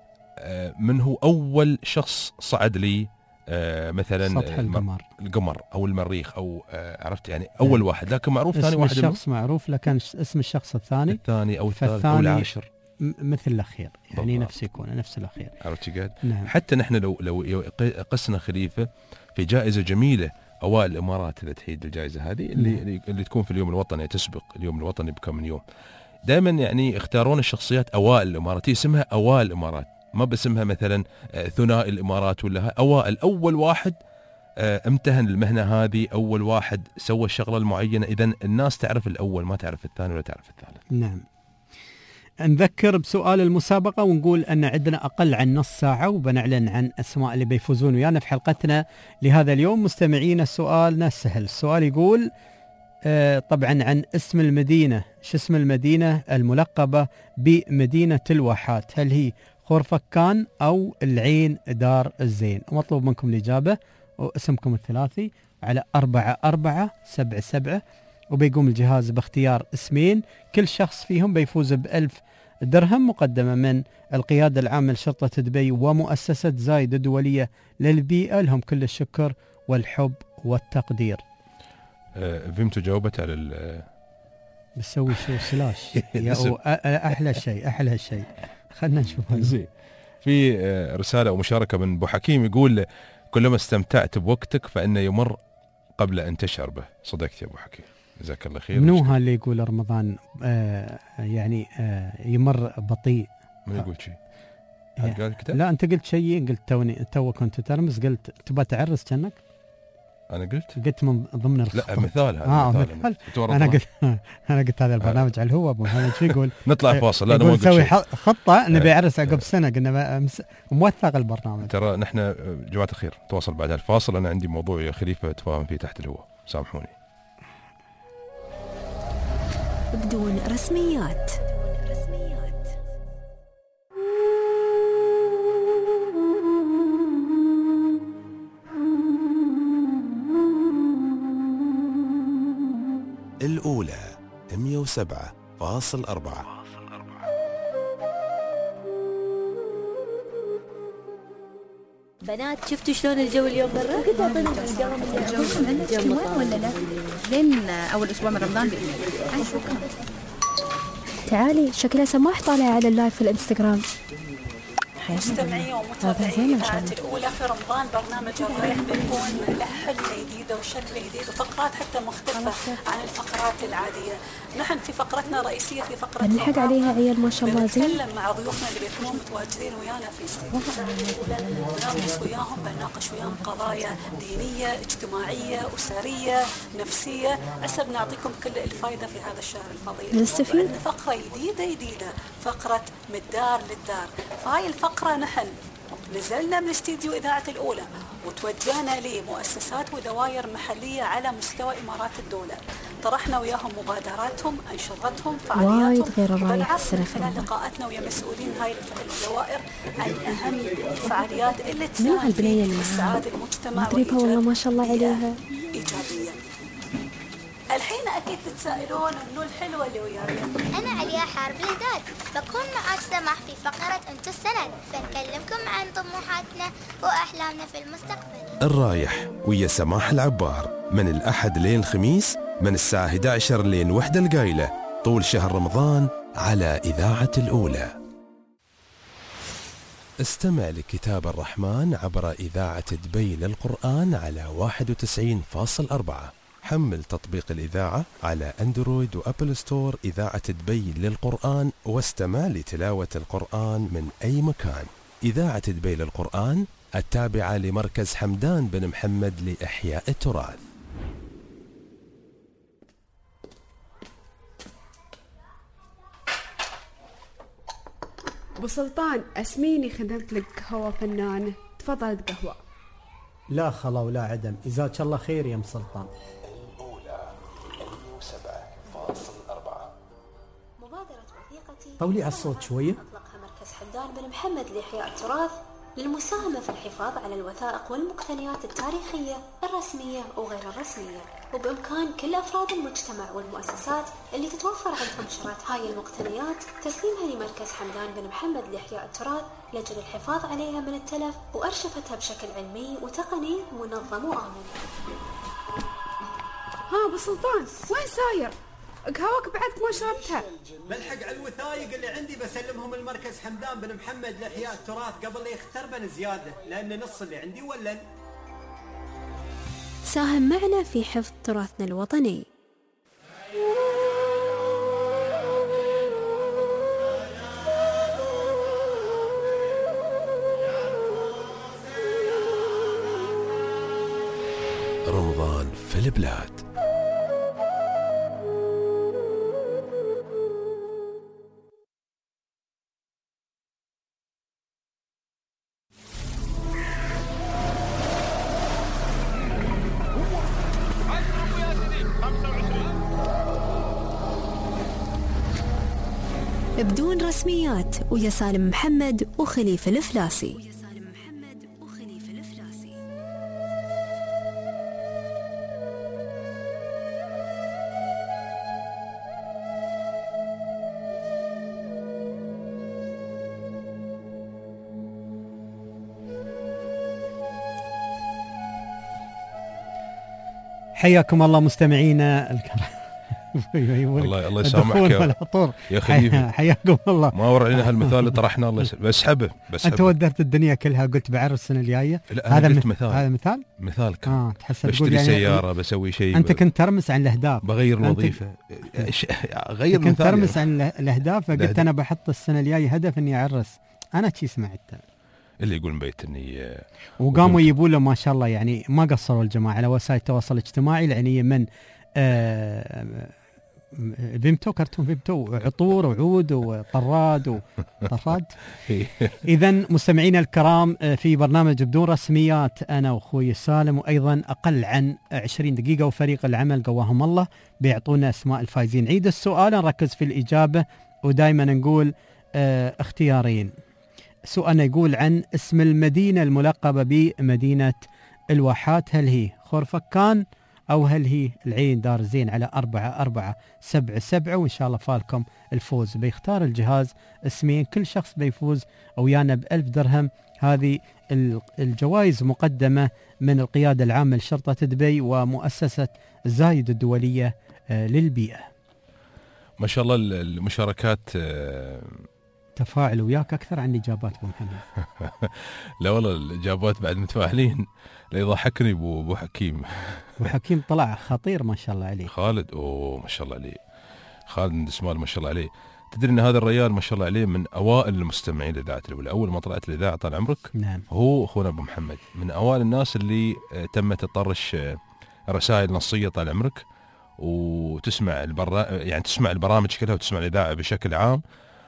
من هو أول شخص صعد لي مثلا سطح القمر القمر أو المريخ أو عرفت يعني أول واحد، لكن معروف ثاني واحد. اسم الشخص معروف لكن اسم الشخص الثاني الثاني أو الثالث أو العاشر مثل الأخير، يعني بالضبط. نفس يكون نفس الأخير. عرفت قال؟ نعم. حتى نحن لو لو قسنا خليفة في جائزة جميلة، أوائل الإمارات اللي تحيد الجائزة هذه اللي نعم. اللي تكون في اليوم الوطني، تسبق اليوم الوطني بكم من يوم. دائما يعني يختارون الشخصيات أوائل الإمارات، اسمها أوائل الإمارات، ما باسمها مثلا ثنائي الإمارات ولا أوائل. أول واحد امتهن المهنة هذه، أول واحد سوى الشغلة المعينة. إذن الناس تعرف الأول، ما تعرف الثاني ولا تعرف الثالث. نعم. نذكر بسؤال المسابقة ونقول أن عندنا أقل عن نص ساعة وبنعلن عن أسماء اللي بيفوزون ويانا في حلقتنا لهذا اليوم. مستمعين السؤال سهل، السؤال يقول آه طبعا عن اسم المدينة، شو اسم المدينة الملقبة بمدينة الواحات؟ هل هي خورفكان أو العين دار الزين؟ ومطلوب منكم الإجابة واسمكم الثلاثي على أربعة أربعة سبعة سبعة، وبيقوم الجهاز باختيار اسمين، كل شخص فيهم بيفوز بألف درهم مقدمة من القيادة العامة لشرطة دبي ومؤسسة زايد الدولية للبيئة. لهم كل الشكر والحب والتقدير. أه فهمتوا جاوبت على ال بسوي شو سلاش أحلى شيء أحلى شيء خلنا نشوف. زين، في رسالة أو مشاركة من أبو حكيم يقول كلما استمتعت بوقتك فإنه يمر قبل أن تشعر به. صدقت يا أبو حكيم، جزاك الله خير. منو اللي يقول رمضان آه يعني آه يمر بطيء؟ من يقول شيء؟ قال الكتاب؟ لا أنت قلت شيء، قلت توني تو كنت ترمز، قلت تبى تعرس كأنك انا قلت قلت من ضمن الخطط. لا مثال هذا. آه مثال مثال. مثال. انا قلت انا قلت هذا البرنامج على الهواء. ابو محمد شو يقول؟ نطلع فاصل. لا انا ما يقول قلت نسوي شيء. خطه نبي عرس عقب سنه. قلنا مس... موثق البرنامج. ترى نحن جماعه الخير تواصل بعد الفاصل. انا عندي موضوع يا خليفه اتفاهم فيه تحت الهواء، سامحوني. بدون رسميات. الأولى مئة وسبعة فاصل أربعة. بنات شفتوا شلون الجو اليوم برا؟ كنت اعطيني الجو ولا لا؟ لين اول اسبوع من رمضان باذن الله. شكرا. تعالي شكلها سماح طالعة على اللايف في الانستغرام. مستمعي ومتابعي إذاعة الأولى في رمضان برنامج الرايح بيكون له حلة جديدة وشكل جديد وفقرات حتى مختلفة عن الفقرات العادية. نحن في فقرتنا الرئيسية في فقرة بنلحق عليها عيال ما شاء الله زين. بنتكلم مع ضيوفنا اللي بيكونوا متواجدين ويانا في استديو الأولى، بنناقش وياهم بنناقش وياهم قضايا دينية اجتماعية أسرية نفسية، عسى بنعطيكم كل الفائدة في هذا الشهر الفضيل. نستفيد. فقرة جديدة جديدة فقرة من الدار للدار. فهاي الفقرة نحن نزلنا من استديو إذاعة الأولى وتوجهنا لمؤسسات ودوائر محلية على مستوى إمارات الدولة، طرحنا وياهم مبادراتهم، أنشطتهم، فعالياتهم، وبنعرف من خلال لقاءاتنا ويا مسؤولين هاي الدوائر عن أهم الفعاليات اللي تساهم في سعادة المجتمع والله ما شاء الله عليها إيجابية. الحين أكيد تتسائلون منو الحلوة اللي وياي؟ أنا عليا حارب الهداد، بكون معاك سماح في فقرة أنتو السند، بنكلمكم عن طموحاتنا وأحلامنا في المستقبل. الرايح ويا سماح العبار من الأحد لين الخميس من الساعة إحدى عشرة لين واحدة القايلة طول شهر رمضان على إذاعة الأولى. استمع لكتاب الرحمن عبر إذاعة دبي للقرآن على واحد وتسعين فاصل أربعة. حمل تطبيق الإذاعة على أندرويد وأبل ستور إذاعة دبي للقرآن واستمع لتلاوة القرآن من أي مكان. إذاعة دبي للقرآن التابعة لمركز حمدان بن محمد لإحياء التراث. أبو سلطان أسميني خدمت لك قهوة فنانة، تفضلت قهوة. لا خلا ولا عدم، جزاك الله خير يا ام سلطان. طولي على الصوت شوية. أطلقها مركز حمدان بن محمد لإحياء التراث للمساهمة في الحفاظ على الوثائق والمقتنيات التاريخية الرسمية وغير الرسمية، وبإمكان كل أفراد المجتمع والمؤسسات اللي تتوفر عندهم شرايط هاي المقتنيات تسليمها لمركز حمدان بن محمد لإحياء التراث لأجل الحفاظ عليها من التلف وأرشفتها بشكل علمي وتقني منظم وآمن. ها أبو سلطان وين ساير؟ قهوك بعدك ما شربتها. بلحق على الوثائق اللي عندي بسلمهم المركز حمدان بن محمد لإحياء التراث قبل لا يختربن زيادة، لأن نص اللي عندي ولن. ساهم معنا في حفظ تراثنا الوطني. رمضان في البلاد. بدون رسميات ويا سالم محمد وخليفة الفلاسي. حياكم الله مستمعينا الكرام. الله الله يسامحك يا, يا خليفة. حياكم الله. ما ور علينا هالمثال اللي طرحناه الله بسحبه بسحبه. انت ودرت الدنيا كلها قلت بعرس السنه الجايه. هذا مثال. هذا مثال مثال كان. اه تحس بشتري يعني سياره بسوي شيء. انت كنت ترمس عن الاهداف. بغير الوظيفه. غير كنت ترمس عن الاهداف، فقلت انا بحط السنه الجايه هدف اني اعرس. انا شي سمعت اللي يقول مبيت اني وقاموا يجيبوا له ما شاء الله، يعني ما قصروا الجماعه على وسائل التواصل الاجتماعي العنيه من آه فيمتو، كرتون فيمتو، عطور وعود وطراد وطراد. اذا مستمعينا الكرام، في برنامج بدون رسميات انا واخوي سالم، وايضا اقل عن عشرين دقيقه وفريق العمل قواهم الله بيعطونا اسماء الفائزين. نعيد السؤال، نركز في الاجابه ودائما نقول اه اختيارين. سؤالنا يقول عن اسم المدينه الملقبه بمدينه الواحات، هل هي خورفكان أو هل هي العين دار زين؟ على أربعة أربعة سبعة سبعة، وإن شاء الله فالكم الفوز. بيختار الجهاز اسمين، كل شخص بيفوز ويانا بألف درهم. هذه الجوائز مقدمة من القيادة العامة لشرطة دبي ومؤسسة زايد الدولية للبيئة. ما شاء الله المشاركات تفاعل وياك أكثر عن الإجابات أبو محمد. لا والله الإجابات بعد متفاعلين، لا يضحكني أبو أبو حكيم. أبو حكيم طلع خطير ما شاء الله عليه. خالد أوه ما شاء الله عليه، خالد اسماعيل ما شاء الله عليه. تدري أن هذا الرجال ما شاء الله عليه من أوائل المستمعين لإذاعة الأولى. أول ما طلعت الإذاعة طال عمرك نعم. هو أخونا أبو محمد من أوائل الناس اللي تم تطرش رسائل نصية طال عمرك، وتسمع البرا يعني تسمع البرامج كلها وتسمع الإذاعة بشكل عام،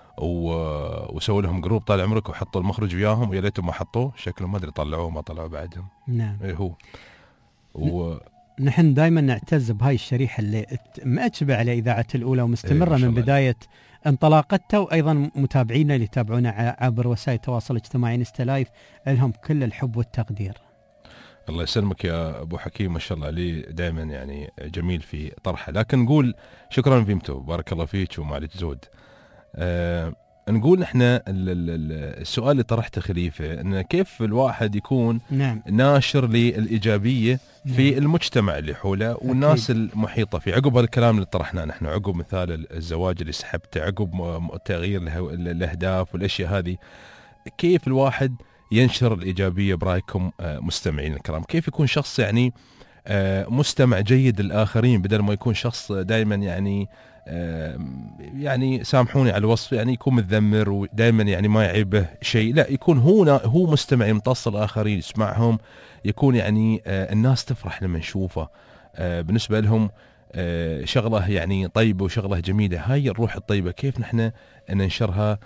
وسووا لهم جروب طال عمرك وحطوا المخرج وياهم، ويا ليتهم ما حطوه، شكلهم ما ادري طلعوه ما طلعوا بعدهم. نعم. اي هو و... نحن دائما نعتز بهاي الشريحه اللي مأتبع على اذاعه الاولى ومستمره من بدايه انطلاقتها، وايضا متابعينا اللي يتابعونا عبر وسائل التواصل الاجتماعي انستا لايف، لهم كل الحب والتقدير. الله يسلمك يا ابو حكيم، ما شاء الله عليه دائما يعني جميل في طرحه. لكن نقول شكرا فيمتو، بارك الله فيك ومعليك زود. آه نقول احنا السؤال اللي طرحته خليفه، ان كيف الواحد يكون نعم. ناشر للايجابيه في نعم. المجتمع اللي حوله والناس أكيد. المحيطه فيه. عقب الكلام اللي طرحناه نحن، عقب مثال الزواج اللي سحبته، عقب تغيير الاهداف والاشياء هذه، كيف الواحد ينشر الايجابيه برايكم مستمعين الكرام؟ كيف يكون شخص يعني مستمع جيد للاخرين، بدل ما يكون شخص دائما يعني يعني سامحوني على الوصف، يعني يكون متذمر ودائما يعني ما يعيبه شيء، لا يكون هو هو مستمع يمتص الآخرين، يسمعهم، يكون يعني الناس تفرح لما نشوفه، بالنسبة لهم شغله يعني طيبة وشغله جميلة. هاي الروح الطيبة كيف نحن ننشرها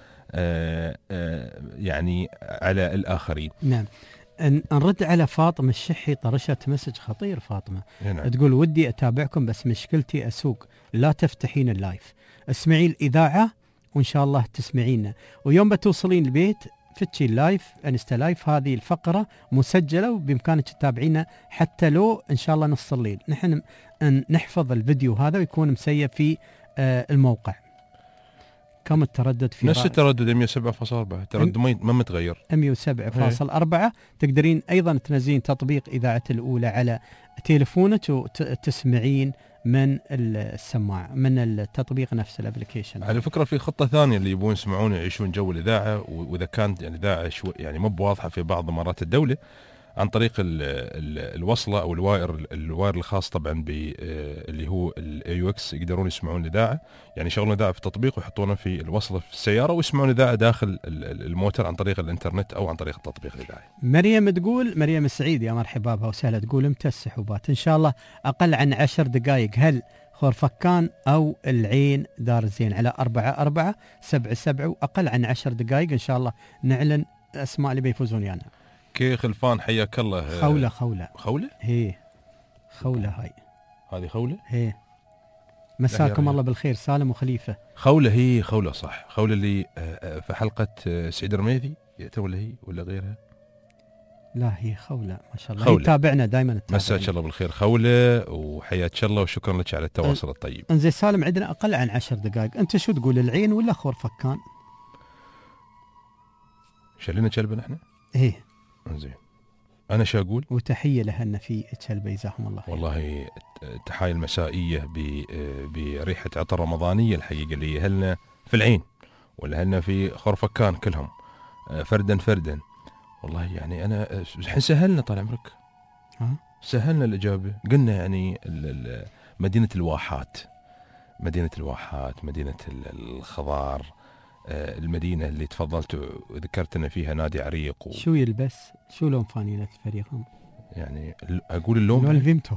يعني على الآخرين؟ نعم. نرد على فاطمة الشحي، طرشت مسج خطير فاطمة. نعم. تقول ودي أتابعكم بس مشكلتي أسوق، لا تفتحين اللايف، اسمعي الإذاعة وإن شاء الله تسمعينا، ويوم بتوصلين البيت فتشي اللايف انستا لايف، هذه الفقرة مسجلة وبإمكانك تتابعينا حتى لو إن شاء الله نص الليل. نحن نحفظ الفيديو هذا ويكون مسيب في آه الموقع. كم التردد في نفس التردد مية وسبعة فاصلة أربعة، تردد ما متغير مية وسبعة فاصلة أربعة. تقدرين أيضا تنزلين تطبيق إذاعة الأولى على تليفونك وتسمعين من السماعة من التطبيق نفسه الابلكيشن. على فكرة في خطة ثانية اللي يبون يسمعون يعيشون جو الإذاعة، وإذا كانت يعني إذاعة شوي يعني مو بواضحة في بعض مرات الدولة، عن طريق ال ال الوصلة أو الواير الواير الخاص طبعا باللي هو الاي يو اكس، يقدرون يسمعون الإذاعة، يعني يشغلون الإذاعة في التطبيق ويحطونه في الوصلة في السيارة ويسمعون الإذاعة داخل الموتر عن طريق الإنترنت أو عن طريق التطبيق الإذاعي. مريم تقول، مريم السعيد يا مرحبا بها وسهلا، تقول امتى السحوبات؟ إن شاء الله أقل عن عشر دقائق. هل خورفكان أو العين دار زين؟ على أربعة أربعة سبعة سبعة، وأقل عن عشر دقائق إن شاء الله نعلن أسماء اللي بيفوزون يعني. كي خلفان حياك الله. خولة خولة خولة هي خولة هاي هذه خولة هي. مساكم الله بالخير سالم وخليفة. خولة هي خولة صح، خولة اللي في حلقة سعيد الرميثي ولا هي ولا غيرها؟ لا هي خولة ما شاء الله، هي تابعنا دائما. مساك الله بالخير خولة وحياك الله وشكرا لك على التواصل الطيب. انزين سالم، عندنا أقل عن عشر دقائق، أنت شو تقول، العين ولا خورفكان؟ شلنا كلبة نحن؟ ايه زين. أنا شو أقول؟ وتحية لهن في كلبة جزاهم الله خير. والله التحايا المسائية بريحة عطر رمضانية الحقيقة اللي هلنا في العين ولا هلنا في خورفكان كلهم فردا فردا. والله يعني أنا الحين سهلنا طال عمرك، ها سهلنا الإجابة، قلنا يعني مدينة الواحات، مدينة الواحات، مدينة الخضار، المدينة اللي تفضلت وذكرت أن فيها نادي عريق و... شو يلبس؟ شو لون فانيلة فريقهم؟ يعني أقول اللون لون الفيمتو.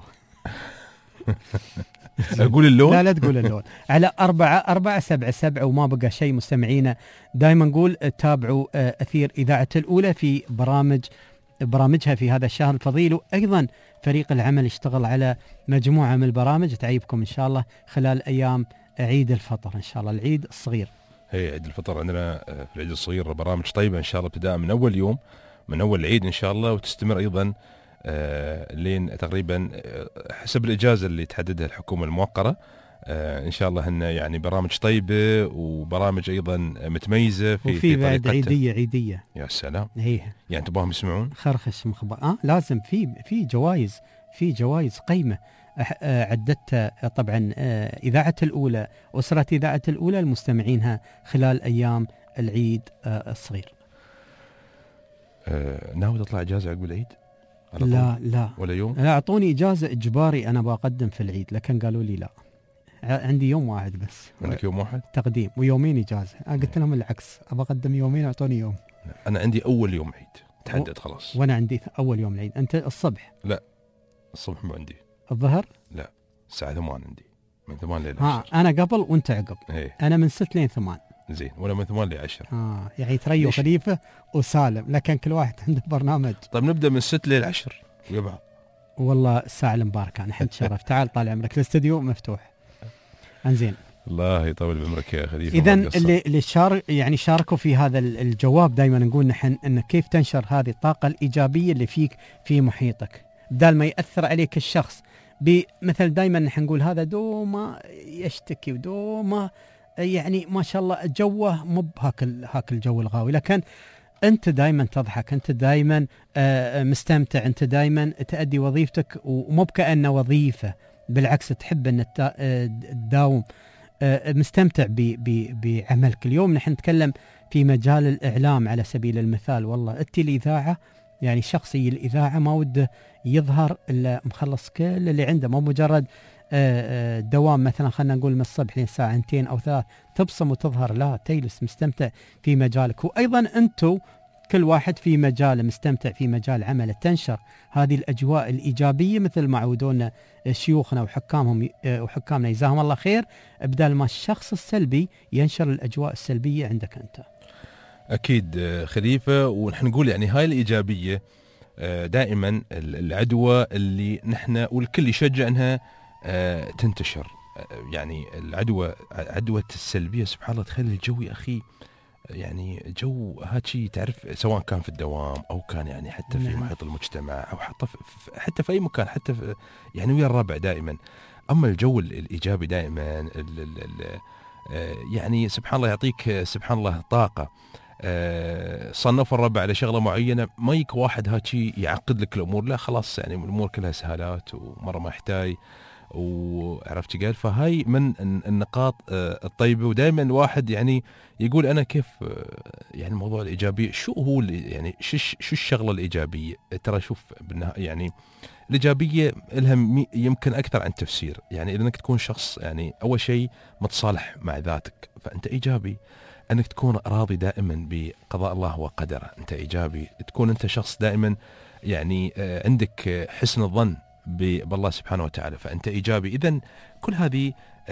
أقول اللون؟ لا لا تقول اللون. على أربعة أربعة سبعة سبعة وما بقى شيء مستمعينا، دائما نقول تابعوا أثير إذاعة الأولى في برامج برامجها في هذا الشهر الفضيل، وأيضا فريق العمل اشتغل على مجموعة من البرامج تعيبكم إن شاء الله خلال أيام عيد الفطر إن شاء الله، العيد الصغير. هي عيد الفطر عندنا في العيد الصغير برامج طيبة إن شاء الله ابتداء من أول يوم من أول العيد إن شاء الله، وتستمر أيضا آه لين تقريبا حسب الإجازة اللي تحددها الحكومة الموقرة. آه إن شاء الله هن يعني برامج طيبة وبرامج أيضا متميزة في وفي بعد عيدية عيدية. يا سلام. هي يعني تبغاهم يسمعون خرخش مخبر. آه لازم في في جوائز في جوائز قيمة آه عدتها طبعا آه إذاعة الأولى، أسرة إذاعة الأولى المستمعينها خلال أيام العيد آه الصغير. آه ناوي تطلع إجازة عقب العيد؟ لا لا ولا يوم؟ لا، أعطوني إجازة إجباري أنا بقدم في العيد، لكن قالوا لي لا، عندي يوم واحد بس. عندك يوم واحد؟ تقديم ويومين إجازة. أنا قلت لهم العكس، أبغى أقدم يومين أعطوني يوم. أنا عندي أول يوم عيد تحدد خلاص. وأنا عندي أول يوم العيد. أنت الصبح؟ لا الصبح مو عندي. الظهر؟ لا الساعة ثمان عندي، من ثمان لين عشر. أنا قبل وأنت عقب. هي. أنا من ست لين ثمان. زين، ولا من ثمان لعشر. آه يعني تريو خليفة وسالم، لكن كل واحد عنده برنامج. طيب نبدأ من ست للعشر ويا بعض. والله الساعة المباركة، أنا حد شرف. تعال طال عمرك، الاستديو مفتوح. انزين، الله يطول بعمرك يا خليفة. إذا اللي اللي شار يعني شاركوا في هذا الجواب، دائما نقول نحن ان كيف تنشر هذه الطاقة الإيجابية اللي فيك في محيطك، بدال ما يأثر عليك الشخص بمثل دائما نحن نقول هذا دوما يشتكي ودوما يعني ما شاء الله جوه مو بهاك هاك الجو الغاوي، لكن أنت دائما تضحك، أنت دائما مستمتع، أنت دائما تأدي وظيفتك ومو بكأنه وظيفة، بالعكس تحب أن تداوم مستمتع بعملك. اليوم نحن نتكلم في مجال الإعلام على سبيل المثال، والله أتي الإذاعة يعني شخصي الإذاعة ما وده يظهر إلا مخلص كل اللي عنده، مو مجرد دوام مثلا خلنا نقول من الصبح لين ساعتين أو ثلاث تبصم وتظهر، لا تجلس مستمتع في مجالك. وأيضا أنتو كل واحد في مجاله مستمتع في مجال عمله، تنشر هذه الأجواء الإيجابية مثل ما عودونا شيوخنا وحكامهم وحكامنا جزاهم الله خير، بدل ما الشخص السلبي ينشر الأجواء السلبية عندك أنت. أكيد خليفة، ونحن نقول يعني هاي الإيجابية دائما العدوى اللي نحن والكل يشجع أنها تنتشر. يعني العدوى عدوى السلبية سبحان الله تخلي الجو يا أخي يعني جو هاتشي تعرف، سواء كان في الدوام أو كان يعني حتى في محيط المجتمع أو حتى في حتى في أي مكان، حتى في يعني ويا الربع دائما. أما الجو الإيجابي دائما ال ال ال يعني سبحان الله يعطيك سبحان الله طاقة. صنف الربع على شغلة معينة، ما يك واحد هاتشي يعقد لك الأمور، لا خلاص يعني الأمور كلها سهالات ومرة ما يحتاج وعرفت قال. فهاي من النقاط الطيبة، ودائما الواحد يعني يقول أنا كيف يعني الموضوع الإيجابي شو هو يعني شو شو الشغلة الإيجابية. ترى شوف يعني الإيجابية لها يمكن أكثر عن تفسير. يعني إنك تكون شخص يعني أول شيء متصالح مع ذاتك فأنت إيجابي، أنك تكون راضي دائما بقضاء الله وقدره أنت إيجابي، تكون أنت شخص دائما يعني عندك حسن الظن بالله سبحانه وتعالى فأنت إيجابي. إذن كل هذه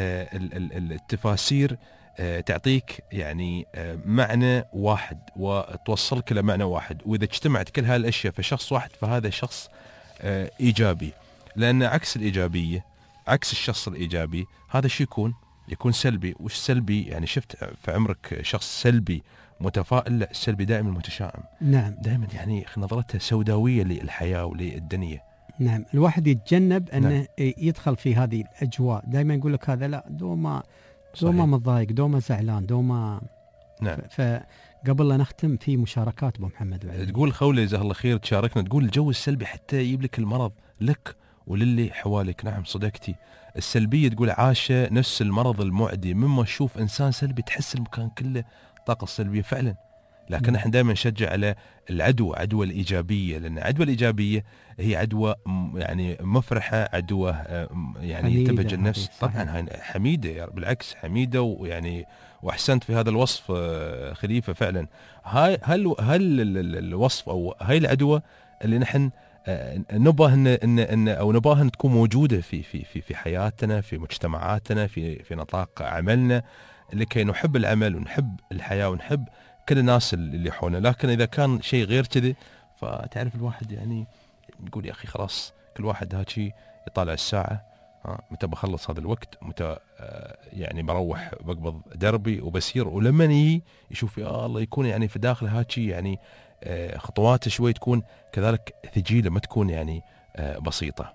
التفاسير تعطيك يعني معنى واحد وتوصلك إلى معنى واحد، وإذا اجتمعت كل هذه الأشياء في شخص واحد فهذا شخص إيجابي. لأن عكس الإيجابية عكس الشخص الإيجابي هذا شو يكون؟ يكون سلبي. وش سلبي؟ يعني شفت في عمرك شخص سلبي متفائل؟ لا، السلبي دائما متشائم. نعم، دائما يعني نظرته سوداوية للحياة وللدنيا. نعم، الواحد يتجنب أنه نعم. يدخل في هذه الأجواء. دائما يقول لك هذا لا دوما دوما متضايق، دوما زعلان، دوما. نعم. فقبل لا نختم في مشاركات أبو محمد وعلي. تقول خولة جزاه الله خير تشاركنا، تقول الجو السلبي حتى يجيب لك المرض لك وللي حواليك. نعم صدقتي، السلبية تقول عاشة نفس المرض المعدي، مما تشوف إنسان سلبي تحس المكان كله طاقة سلبية فعلا. لكن نحن دائما نشجع على العدوى، عدوى الإيجابية، لأن العدوى الإيجابية هي عدوى يعني مفرحة، عدوى يعني تبهج النفس. طبعا هاي حميدة، بالعكس حميدة، ويعني وأحسنت في هذا الوصف خليفة فعلا. هاي هل هل الوصف أو هاي العدوى اللي نحن نبغى ان ان او نبغى تكون موجوده في في في في حياتنا، في مجتمعاتنا، في في نطاق عملنا، لكي نحب العمل ونحب الحياه ونحب كل الناس اللي حولنا. لكن اذا كان شيء غير كذا، فتعرف الواحد يعني يقول يا اخي خلاص، كل واحد هاتشي يطالع الساعه، ها متى بخلص هذا الوقت، متى يعني بروح بقبض دربي وبسير. ولما يجي يشوف يا الله يكون يعني في داخل هاتشي يعني خطواته شوي تكون كذلك ثقيلة، ما تكون يعني بسيطة.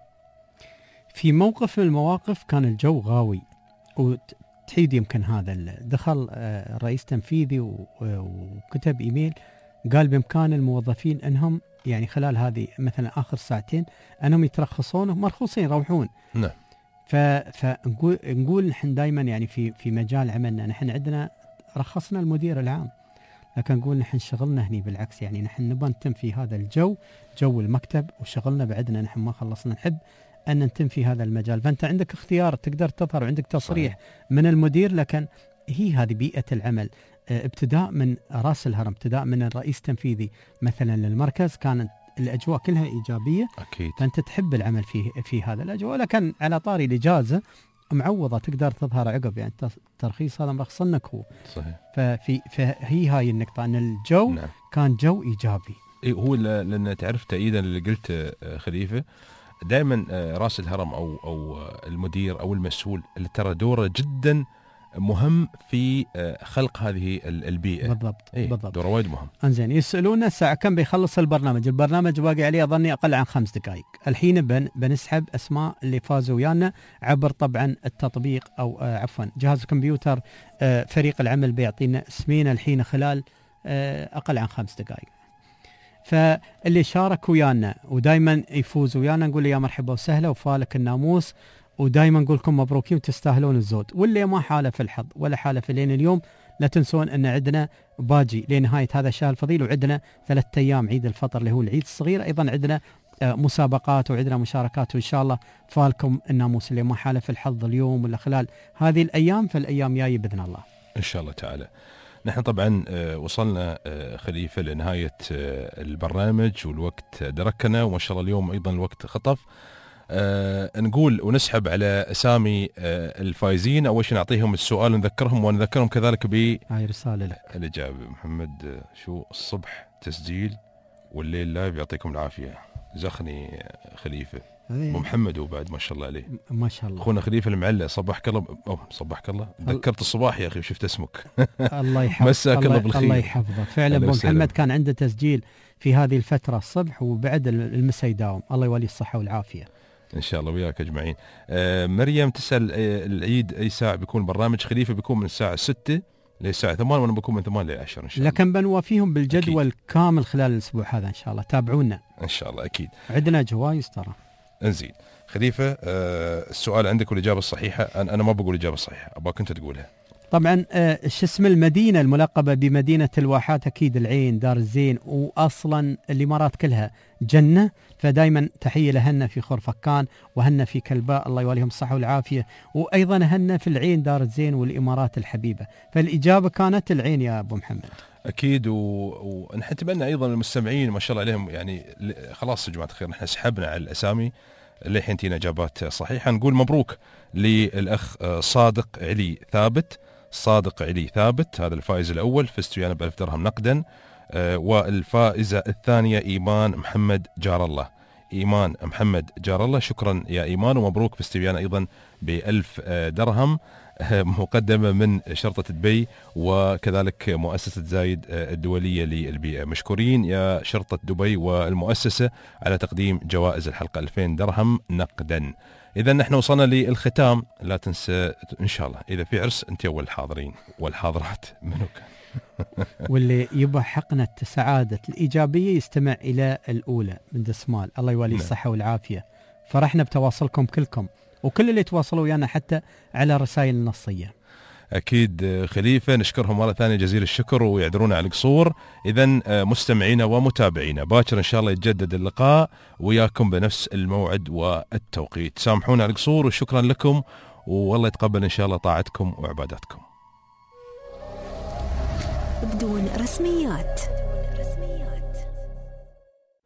في موقف من المواقف كان الجو غاوي، وتحيد يمكن هذا دخل رئيس تنفيذي وكتب إيميل قال بإمكان الموظفين أنهم يعني خلال هذه مثلا آخر ساعتين أنهم يترخصون مرخوصين يروحون. نعم. فنقول نقول نحن دائما يعني في في مجال عملنا نحن عندنا رخصنا المدير العام، لكن نقول نحن شغلنا هني بالعكس، يعني نحن نبغى نتم في هذا الجو، جو المكتب وشغلنا بعدنا، نحن ما خلصنا، نحب أن نتم في هذا المجال. فأنت عندك اختيار، تقدر تظهر، وعندك تصريح صحيح. من المدير، لكن هي هذه بيئة العمل. ابتداء من رأس الهرم، ابتداء من الرئيس التنفيذي مثلا للمركز، كانت الأجواء كلها إيجابية. أكيد. فأنت تحب العمل في في هذا الأجواء. لكن على طاري الإجازة معوضة تقدر تظهر عقب، يعني الترخيص هذا مرخصنك هو. صحيح. ففي فهي هاي النقطة، أن الجو نعم. كان جو إيجابي. إيه هو لأن تعرف تأييدا اللي قلت خليفة، دائما رأس الهرم أو أو المدير أو المسؤول اللي ترى دوره جدا مهم في خلق هذه البيئة. بالضبط. إيه بالضبط. دوره وايد مهم. انزين، يسألونا الساعة كم بيخلص البرنامج؟ البرنامج باقي عليه أظني أقل عن خمس دقائق. الحين بن بنسحب أسماء اللي فازوا ويانا عبر طبعا التطبيق أو آه عفوا جهاز الكمبيوتر. آه فريق العمل بيعطينا اسمين الحين خلال آه أقل عن خمس دقائق. فاللي شارك ويانا ودايما يفوز ويانا نقول يا مرحبا وسهلا وفالك الناموس، ودايما نقول لكم مبروكين وتستاهلون الزود. واللي ما حالف الحظ ولا حالف لين اليوم، لا تنسون ان عندنا باجي لنهايه هذا الشهر الفضيل، وعندنا ثلاثة ايام عيد الفطر اللي هو العيد الصغير، ايضا عندنا مسابقات وعندنا مشاركات، وان شاء الله فالكم الناموس اللي ما حالف الحظ اليوم ولا خلال هذه الايام، فالايام جايه باذن الله ان شاء الله تعالى. نحن طبعا وصلنا خليفه لنهايه البرنامج والوقت دركنا، وما شاء الله اليوم ايضا الوقت خطف. أه نقول ونسحب على أسامي أه الفائزين. أول شيء نعطيهم السؤال ونذكرهم، ونذكرهم كذلك ب هاي رسالة لك الإجابة. محمد شو الصبح تسجيل والليل لايف، يعطيكم العافية. زخني خليفة أبو محمد، وبعد ما شاء الله عليه ما شاء الله أخونا خليفة المعلق. صبحك الله. أوه صبحك الله، ذكرت الصباح يا أخي وشفت اسمك. الله يحفظك. مساك الله بالخير. الله يحفظك. فعلا أبو محمد كان عنده تسجيل في هذه الفترة الصبح، وبعد المساء يداوم. الله يولي الصحة والعافية إن شاء الله وياك أجمعين. آه مريم تسأل آه العيد أي ساعة بيكون برنامج خليفة؟ بيكون من الساعة ستة للساعة ثمانية، وأنا بكون من ثمانية لعشرة إن شاء الله. لكن بنوافيهم بالجدول أكيد. كامل خلال الأسبوع هذا إن شاء الله. تابعونا إن شاء الله أكيد. عندنا جوائز ترى. انزين خليفة، آه السؤال عندك والإجابة الصحيحة. أنا, أنا ما بقول الإجابة الصحيحة، أبغاك أنت تقولها. طبعا آه شو اسم المدينة الملقبة بمدينة الواحات؟ أكيد العين، دار الزين، وأصلا الإمارات كلها جنة، فدايما تحية لهن في خرفكان وهن في كلباء، الله يوليهم الصحة والعافية، وأيضا هن في العين دار الزين والإمارات الحبيبة. فالإجابة كانت العين يا أبو محمد. أكيد. ونحن تبنى أيضا المستمعين ما شاء الله عليهم، يعني خلاص يا جماعة الخير نحن سحبنا على الأسامي اللي حين تينا إجابات صحيحة. نقول مبروك للأخ صادق علي ثابت. صادق علي ثابت هذا الفائز الأول، فزت ويانا بألف درهم نقدا. آه والفائزة الثانية إيمان محمد جار الله. إيمان محمد جار الله، شكرا يا إيمان ومبروك، فزت ويانا أيضا بألف آه درهم آه مقدمة من شرطة دبي وكذلك مؤسسة زايد آه الدولية للبيئة. مشكورين يا شرطة دبي والمؤسسة على تقديم جوائز الحلقة ألفين درهم نقدا. إذا نحن وصلنا للختام، لا تنسى إن شاء الله إذا في عرس أنت أول الحاضرين والحاضرات منو كان واللي يبغى حقنة سعادة الإيجابية يستمع إلى الأولى من دسمال، الله يولي الصحة والعافية. فرحنا بتواصلكم كلكم وكل اللي تواصلوا ويانا حتى على رسائل النصية. أكيد خليفة، نشكرهم مرة ثانية جزيل الشكر ويعذرونا على القصور. إذن مستمعينا ومتابعينا باكر إن شاء الله يتجدد اللقاء وياكم بنفس الموعد والتوقيت. سامحونا على القصور وشكرا لكم، والله يتقبل إن شاء الله طاعتكم وعباداتكم. بدون رسميات.